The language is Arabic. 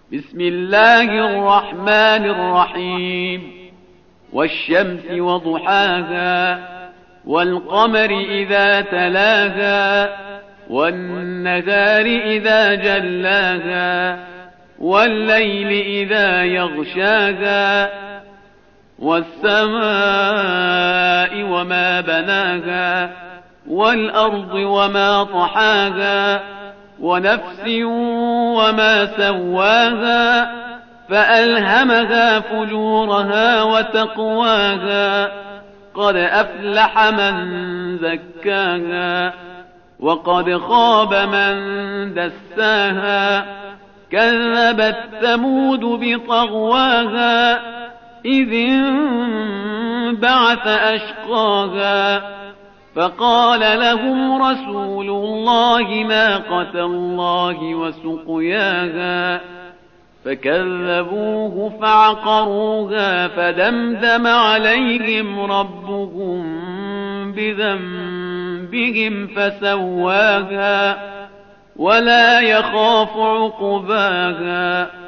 بسم الله الرحمن الرحيم والشمس وضحاها والقمر إذا تلاها والنهار إذا جلاها والليل إذا يغشاها والسماء وما بناها والأرض وما طحاها ونفس وما سواها فألهمها فجورها وتقواها قد أفلح من زكاها وقد خاب من دساها كذبت ثمود بطغواها إذ انبعث أشقاها فقال لهم رسول الله ناقة الله وسقياها فكذبوه فعقروها فدمدم عليهم ربهم بذنبهم فسواها ولا يخاف عقباها